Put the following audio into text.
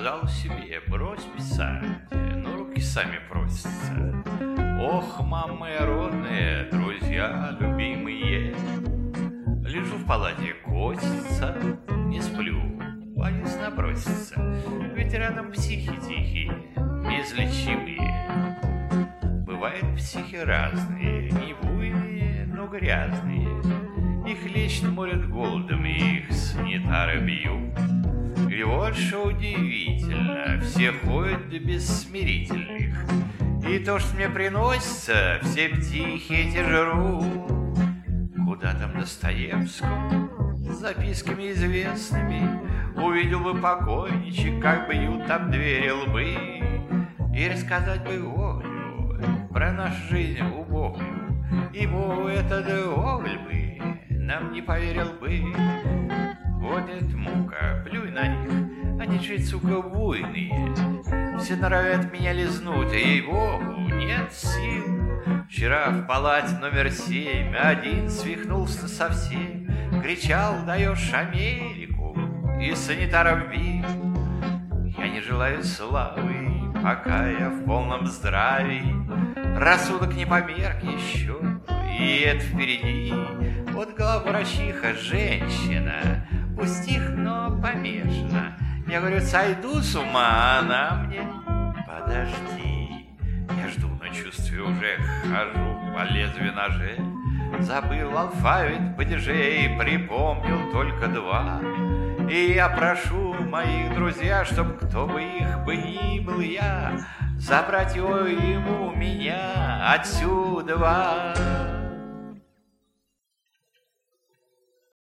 сказал себе: брось писать, но руки сами просятся. Ох, мама моя родная, друзья любимые, лежу в палате, косится, не сплю, боюсь наброситься, ведь рядом психи тихие, неизлечимые. Бывают психи разные, не буйные, но грязные. Их лично морят голодом, и их санитары бьют. И вот что удивительно, все ходят без смирительных. И то, что мне приносится, все птихи эти жрут. Куда там Достоевскому с записками известными увидел бы покойничек, как бьют там двери лбы. И рассказать бы Гоголю про нашу жизнь убогую. Ему этот Гоголь бы нам не поверил бы. Вот эта мука, плюй на них, они же, сука, буйные. Все норовят меня лизнуть, ей-богу, нет сил. Вчера в палате номер 7 один свихнулся совсем, кричал: даешь Америку, и санитаров бил. Я не желаю славы, пока я в полном здравии. Рассудок не померк еще, и это впереди. Вот главврачиха женщина, пустих, но помешана. Я говорю: сойду с ума, она мне: подожди. Я жду, но чувствую, уже хожу по лезвию ножей. Забыл алфавит падежей, припомнил только 2. И я прошу моих друзья, чтоб кто бы их бы ни был я, забрать его ему меня отсюда.